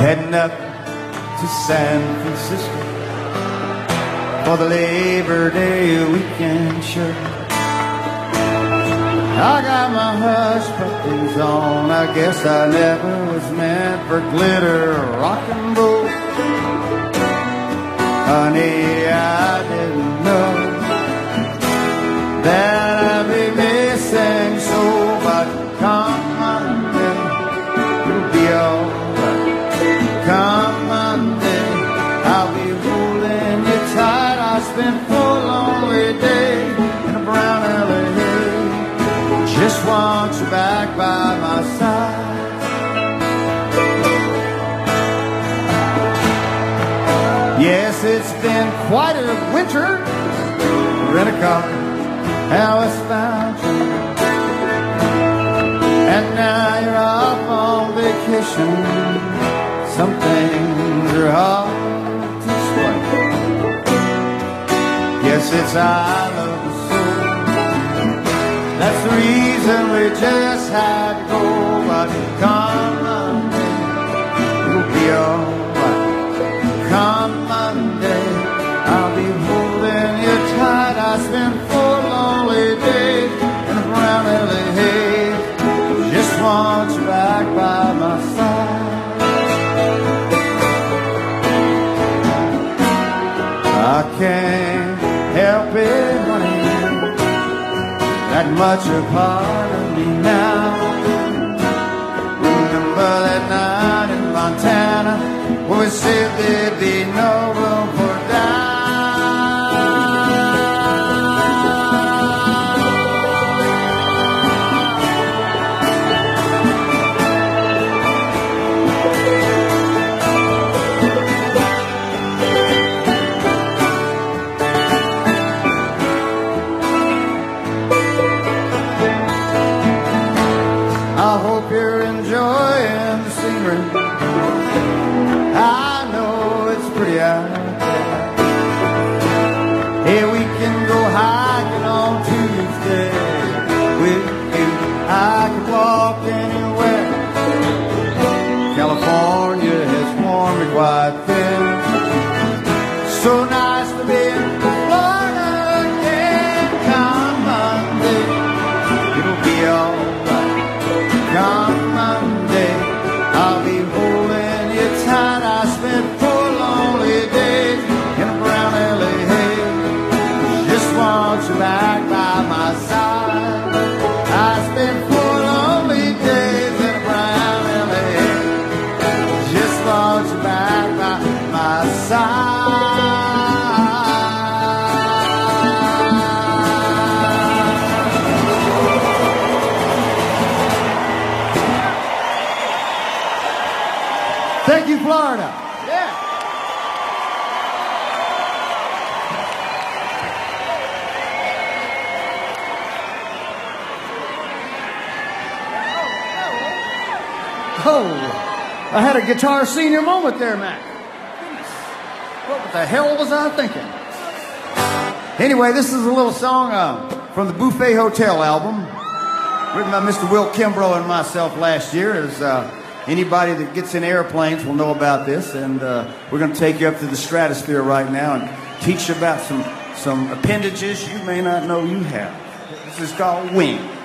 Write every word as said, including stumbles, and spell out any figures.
heading up to San Francisco for the Labor Day weekend show. I got my hush puppies on. I guess I never was meant for glitter or rock and roll. Honey, I didn't know that I'd be missing so, but come Monday, it'll be alright. Come Monday, I'll be holding you tight. I spent four lonely days in a brown L A. Just want you back by my side. Yes, it's been quite a winter. Rent a car, Alice found you, and now you're off on vacation. Some things are hard to explain. Yes, it's I love you so. That's the reason we just had to go. But come Monday, it'll be alright. Come Monday, I'll be holding you tight. I spent four lonely days in a brown L A haze. Just want you back by my side. I can't help it, honey, that much a part of me now. Remember that night in Montana when we said there'd be no room for doubt. I hope you're enjoying the scenery. I know it's pretty out there. Hey, we can go hiking on Tuesday with you. I can walk anywhere. California has worn me quite thin. So nice to be in Florida again. Come Monday, it'll be alright. Come Monday, I'll be holding you tight. I spent four lonely days in a brown L A haze. Just want you back by my side. I spent four lonely days in a brown L A haze. Just want you back by my side. Thank you, Florida. Yeah. Oh, I had a guitar senior moment there, Mac. What the hell was I thinking? Anyway, this is a little song uh, from the Buffet Hotel album, written by Mister Will Kimbrough and myself last year. As uh, anybody that gets in airplanes will know about this, and uh, we're going to take you up to the stratosphere right now and teach you about some, some appendages you may not know you have. This is called Wing.